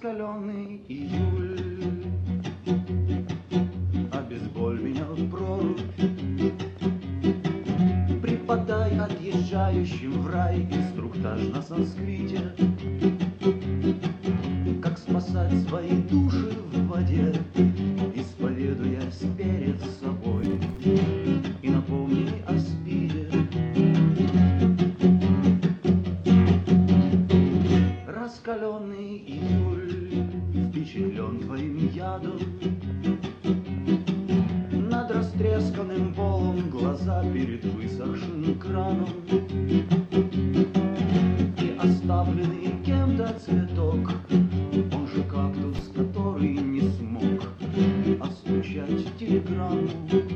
Раскаленный июль, обезболь меня в прорубь, преподай отъезжающим в рай инструктаж на санскрите, как спасать свои души в воде, исповедуясь перед собой, и напомни о спиде. Раскаленный июль впечатлен твоим ядом, над растресканным полом глаза перед высохшим краном, и оставленный кем-то цветок, он же кактус, который не смог отстучать телеграмму.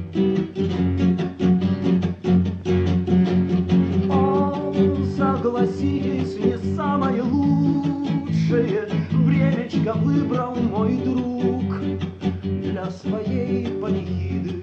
О, согласитесь, не самое лучшее времечко выбрал мой друг для своей панихиды.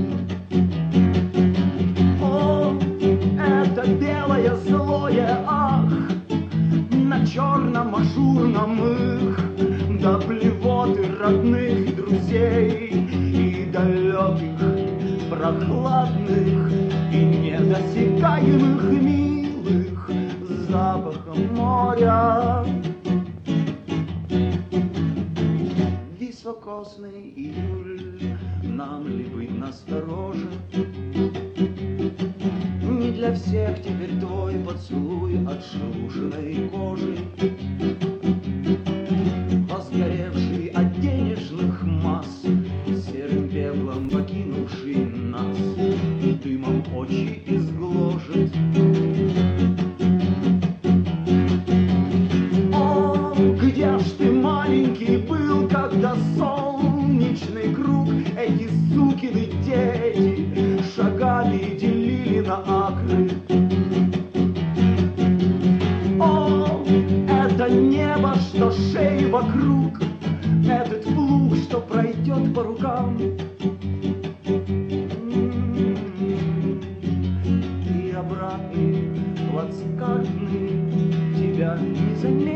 О, это белое злое ах на черном ажурном их, до блевоты родных друзей и далеких, прохладных и недосягаемых милых запахом моря. Високосный июль, нам ли быть настороже? Не для всех теперь твой поцелуй отшелушенной кожи, возгоревший от денежных масс, серым пеплом покинувший нас, дымом очи изгложит. О, где ж ты, маленький, был, когда солнечный круг эти сукины дети шагали и делили на акры? О, это небо, что шеи вокруг, этот плуг, что пройдет по рукам. И обратный плацкартный тебя не заметит.